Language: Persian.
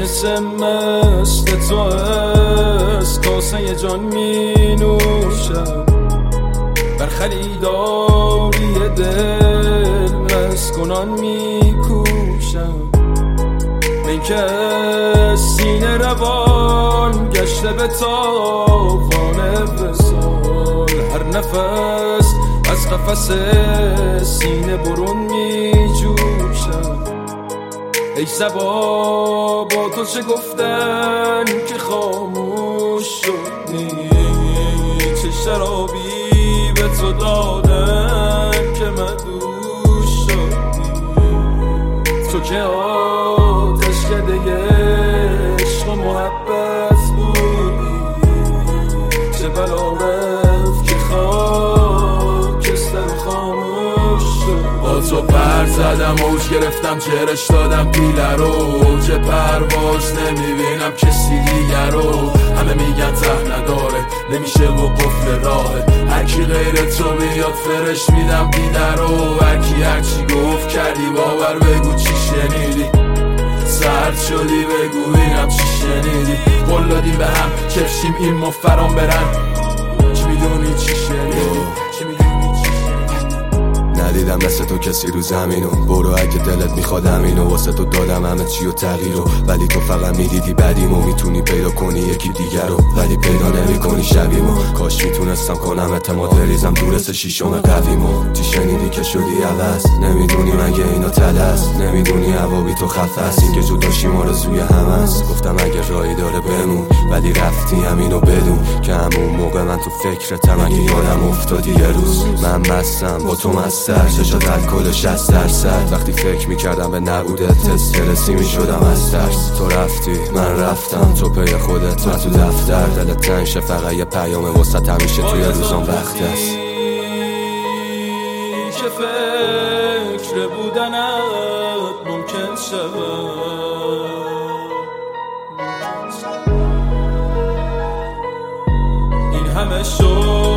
مثل تو از کاسه جان می نوشم، بر خریداری دل مسکنان می کوشم. من که سینه روان گشته به تاوان وصال، هر نفس از قفس سینه برون می جوشم. ای صبا با تو چه گفتن که خاموش شدی، چه شرابی به تو دادن که مدوش شدی. تو که آتشکده عشق و محبت بودی، چه بلا رفت که خاکستر خاموش شد. با تو پر زدم اوج گرفتم چهرش دادم پیله رو، چه پرواز نمیبینم کسی دیگر رو. همه میگن ته نداره نمیشه و قفل راهه، هرکی غیر تو بیاد فرش میدم دیده رو. هرکی هرچی گفت کردی باور بگو چی شنیدی، سرد شدی بگو اینم چی شنیدی. قول دادیم به هم کفشیم این مفرام برن، چی میدونی چی شنیدی. ندیدم مثل تو کسی رو زمینو، برو اگه دلت میخواد همینو، واسه تو دادم همه چی و تغییرو. ولی تو فقط میدیدی بدیمو، میتونی پیدا کنی یکی دیگر رو ولی پیدا نمی کنی شبیمو. کاش میتونستم کنم اعتماد بریزم دورست شیشم قویمو. چی شنیدی که شدی عوض، نمیدونی مگه اینا تلست، نمیدونی هوا بی تو خفه است، این که جداشیم آرزوی همه است. گفتم اگه راهی داره بمون ولی رفتی همینو بدون که همون موقع من تو فکرتم. اگه یادم افتادی یه روز من مستم با تو مستر، چشات الکل 60%. وقتی فکر میکردم به نبودت استرسی میشدم از ترس. تو رفتی من رفتم تو پی خودت، من تو دفتر دلت تنشه فقط یه پیامه وسط همیشه توی روزان وقت است که فکر بودنت ممکن شود. این همه شد